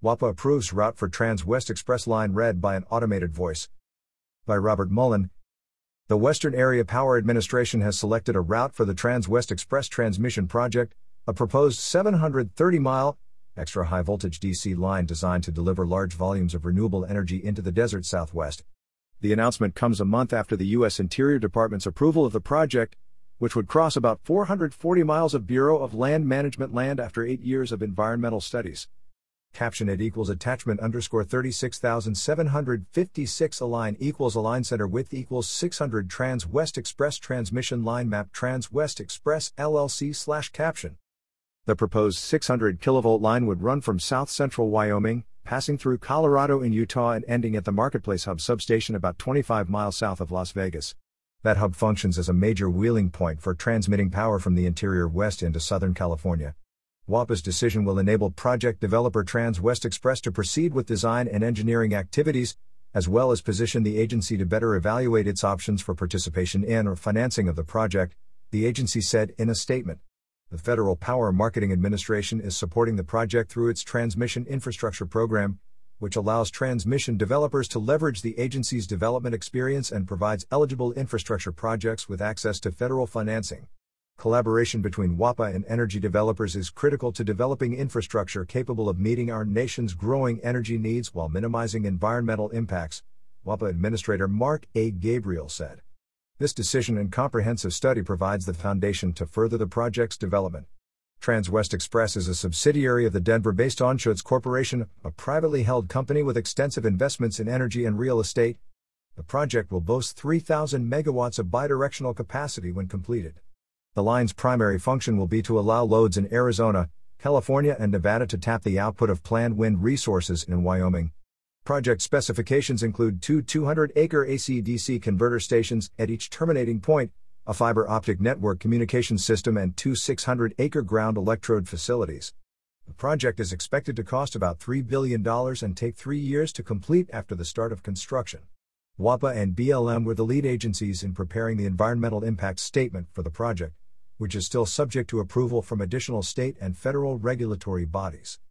WAPA approves route for Trans-West Express line read by an automated voice. By Robert Mullen. The Western Area Power Administration has selected a route for the Trans-West Express transmission project, a proposed 730-mile, extra high-voltage DC line designed to deliver large volumes of renewable energy into the desert Southwest. The announcement comes a month after the U.S. Interior Department's approval of the project, which would cross about 440 miles of Bureau of Land Management land after 8 years of environmental studies. Caption it equals attachment underscore 36,756 align equals align center width equals 600 Trans-West Express transmission line map Trans-West Express LLC / caption. The proposed 600 kilovolt line would run from south central Wyoming, passing through Colorado and Utah and ending at the Marketplace Hub substation about 25 miles south of Las Vegas. That hub functions as a major wheeling point for transmitting power from the interior west into Southern California. WAPA's decision will enable project developer Trans-West Express to proceed with design and engineering activities, as well as position the agency to better evaluate its options for participation in or financing of the project, the agency said in a statement. The Federal Power Marketing Administration is supporting the project through its Transmission Infrastructure Program, which allows transmission developers to leverage the agency's development experience and provides eligible infrastructure projects with access to federal financing. Collaboration between WAPA and energy developers is critical to developing infrastructure capable of meeting our nation's growing energy needs while minimizing environmental impacts, WAPA Administrator Mark A. Gabriel said. This decision and comprehensive study provides the foundation to further the project's development. Trans-West Express is a subsidiary of the Denver-based Anschutz Corporation, a privately held company with extensive investments in energy and real estate. The project will boast 3,000 megawatts of bidirectional capacity when completed. The line's primary function will be to allow loads in Arizona, California, and Nevada to tap the output of planned wind resources in Wyoming. Project specifications include two 200-acre AC-DC converter stations at each terminating point, a fiber optic network communication system, and two 600-acre ground electrode facilities. The project is expected to cost about $3 billion and take 3 years to complete after the start of construction. WAPA and BLM were the lead agencies in preparing the environmental impact statement for the project, which is still subject to approval from additional state and federal regulatory bodies.